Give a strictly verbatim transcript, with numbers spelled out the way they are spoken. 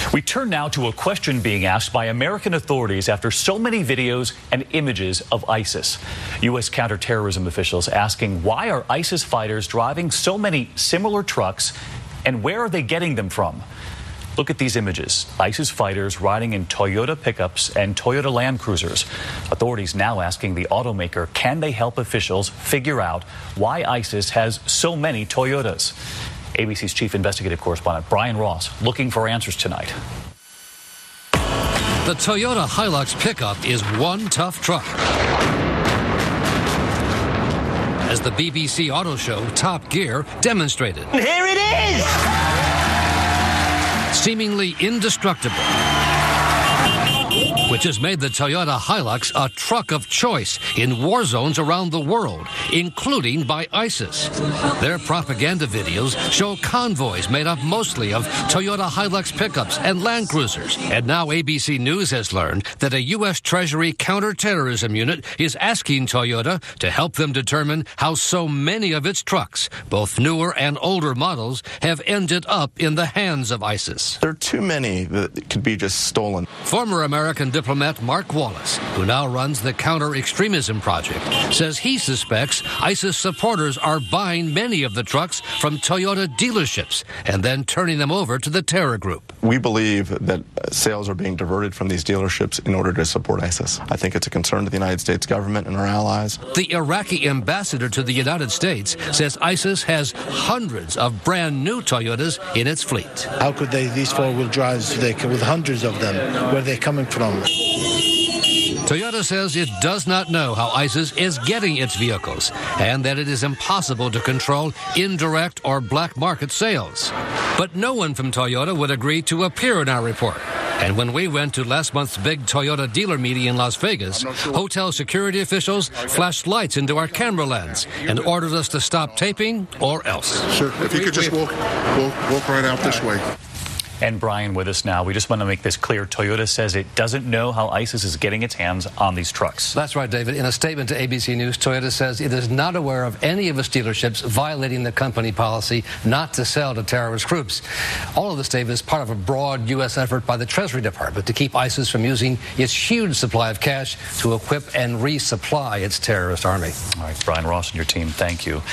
We turn now to a question being asked by American authorities after so many videos and images of ISIS. U S counterterrorism officials asking, why are ISIS fighters driving so many similar trucks, and where are they getting them from? Look at these images. ISIS fighters riding in Toyota pickups and Toyota Land Cruisers. Authorities now asking the automaker, can they help officials figure out why ISIS has so many Toyotas? A B C's chief investigative correspondent Brian Ross looking for answers tonight. The Toyota Hilux pickup is one tough truck. As the B B C Auto Show Top Gear demonstrated. Here it is! Seemingly indestructible, which has made the Toyota Hilux a truck of choice in war zones around the world, including by ISIS. Their propaganda videos show convoys made up mostly of Toyota Hilux pickups and Land Cruisers. And now A B C News has learned that a U S Treasury counterterrorism unit is asking Toyota to help them determine how so many of its trucks, both newer and older models, have ended up in the hands of ISIS. There are too many that could be just stolen. Former American diplomat Mark Wallace, who now runs the Counter-Extremism Project, says he suspects ISIS supporters are buying many of the trucks from Toyota dealerships and then turning them over to the terror group. We believe that sales are being diverted from these dealerships in order to support ISIS. I think it's a concern to the United States government and our allies. The Iraqi ambassador to the United States says ISIS has hundreds of brand new Toyotas in its fleet. How could they, these four-wheel drives, they, with hundreds of them, where are they coming from? Toyota says it does not know how ISIS is getting its vehicles and that it is impossible to control indirect or black market sales. But no one from Toyota would agree to appear in our report. And when we went to last month's big Toyota dealer meeting in Las Vegas, hotel security officials flashed lights into our camera lens and ordered us to stop taping or else. Sir, if you could just walk, walk, walk right out this way. And Brian with us now. We just want to make this clear. Toyota says it doesn't know how ISIS is getting its hands on these trucks. That's right, David. In a statement to A B C News, Toyota says it is not aware of any of its dealerships violating the company policy not to sell to terrorist groups. All of this, David, is part of a broad U S effort by the Treasury Department to keep ISIS from using its huge supply of cash to equip and resupply its terrorist army. All right, Brian Ross and your team, thank you.